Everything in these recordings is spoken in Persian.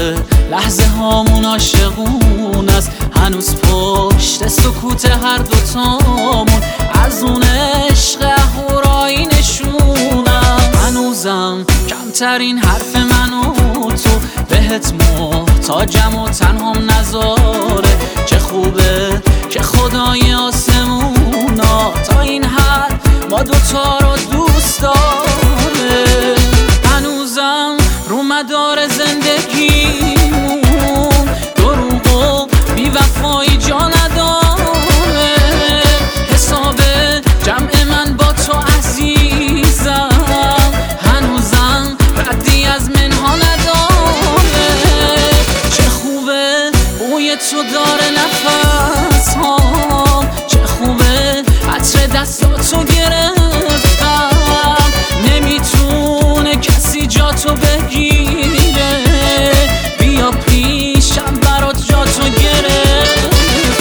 خوبه لحظه هامون عاشقون است، هنوز پشت سکوت هر دوتامون از اون عشق اهورایی نشونم. هنوزم کمترین حرف من و تو بهت محتاجم و تنهام نذاره. چه خوبه که خدای آسمونا تا این حد ما دوتا رو دوست داره. هنوزم رو مدار زندگیمون دروغ و بی‌وفایی جا نداره. حساب جمع من با تو عزیزم هنوزم ردی از منها نداره. چه خوبه بوی تو داره نفس هام، چه خوبه عطر دستاتو گرفتم، نمیتونه کسی جا تو بگیره. بیا پیشم برات جا تو گرفتم.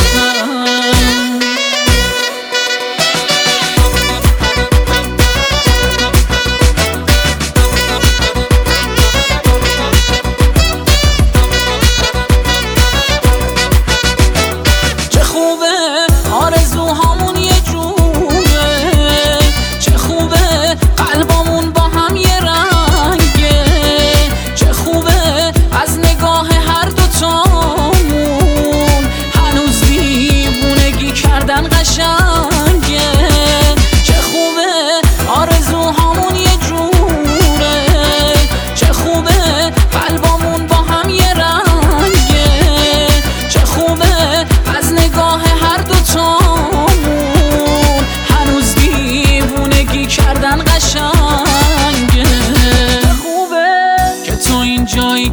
چه خوبه آرزوهامون یه جوره، چه خوبه قلبامون با هم یه رنگه، چه خوبه از نگاه هر دوتامون هنوز دیوونگی کردن قشنگه. چه خوبه آرزوهامون یه جوره، چه خوبه قلبامون با هم یه رنگه، چه خوبه از نگاه هر دوتامون هنوز دیوونگی کردن قشنگه. خوبه که تو اینجایی،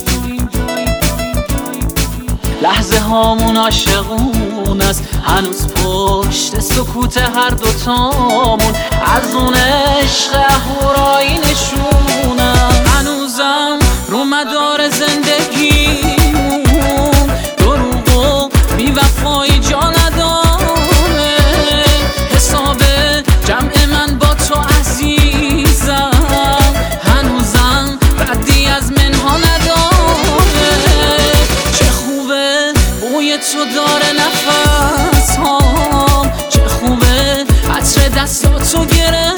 لحظه هامون عاشقون است، هنوز پشت سکوت هر دوتامون از اون عشق اهورایی نشونم. هنوزم رو مدار زندگیمون دروغ و بی‌وفایی جا نداره. حساب جمع من با تو عزیزم هنوزم ردی از منها نداره. چه خوبه بوی تو داره نفس هام، چه خوبه عطر دستاتو گرفتم،